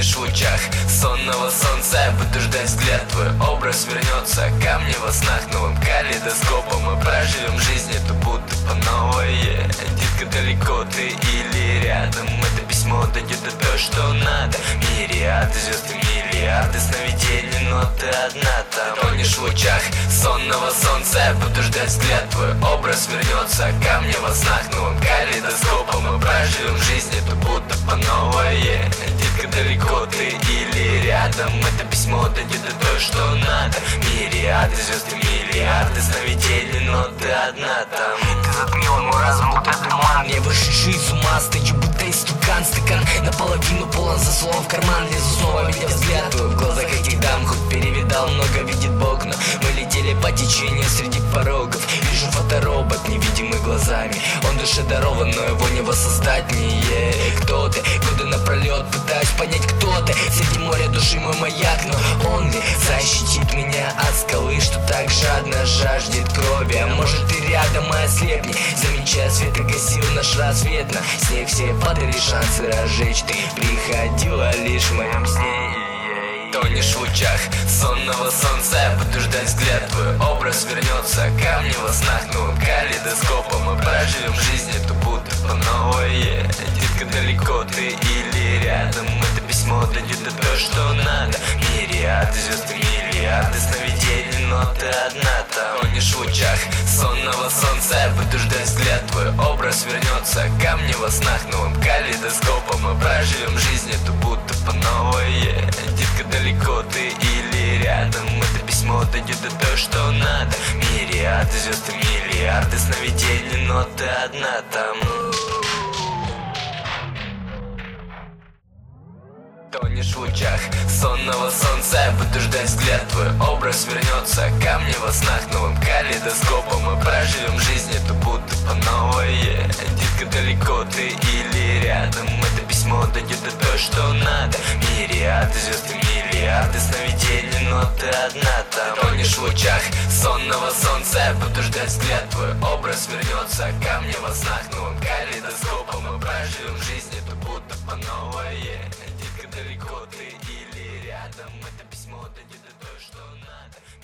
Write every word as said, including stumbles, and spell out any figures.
Тонешь в лучах сонного солнца, буду ждать взгляд, твой образ вернется ко мне во снах новым калейдоскопом. Мы проживем жизнь эту будто по новой. Детка, далеко ты или рядом, это письмо дойдет до того, что надо. Мириады звезд и миллиарды сновидений, но ты одна там. Тонешь в лучах сонного солнца, буду ждать взгляд, твой образ вернется ко мне во снах новым калейдоскопом. Мы проживем жизнь эту будто по новой. Детка, далеко ты или рядом, это письмо дойдет до того, что надо. Мириады звезд и миллиарды сновидений, но ты одна там. Ты затмила мой разум, будто туман, я вышедший из ума, стою будто истукан. Стакан наполовину полон, засунул в карман, лезу снова, видя взгляд твой в глазах этих дам. Хоть перевидал много, видит Бог, но мы летели по течению среди порогов. Вижу фоторобот, невидимый глазами, он душе дарован, но его не воссоздать. Не кто ты, годы напролет пытаюсь понять, кто ты. Среди моря души мой маяк, но он ли защитит меня от скалы, что так жадно жаждет крови? А может ты рядом, а ослепни, замечая свет и гасил наш рассвет. На снег все падали шансы разжечь, ты приходила лишь в моем сне. Тонешь в лучах сонного солнца, буду ждать взгляд, твой образ вернется ко мне во снах новым калейдоскопом. Мы проживем жизнь эту будто по новой. Детка, далеко ты или рядом, это письмо дойдет до того, что надо. Мириады звезд и миллиарды сновидений, но ты одна там. Тонешь в лучах сонного солнца, буду ждать взгляд, твой образ вернется ко мне во снах новым калейдоскопом. Мы проживем жизнь эту будто по новой. Детка, далеко ты или рядом, это письмо дойдет до того, что надо. Мириады звезд и миллиарды сновидений, но ты одна там. Тонешь в лучах сонного солнца, буду ждать взгляд, твой образ вернется ко мне во снах новым калейдоскопом. Мы проживем жизнь эту будто по новой. Детка, далеко ты или рядом, это письмо дойдет до того, что надо. Мириады звезд и миллиарды сновидений, но ты одна там. Тонешь в лучах сонного солнца, буду ждать взгляд, твой образ вернется ко мне во снах новым калейдоскопом. Мы проживем жизнь эту будто по новой. Детка, далеко ты или рядом, это письмо дойдет до того, что надо.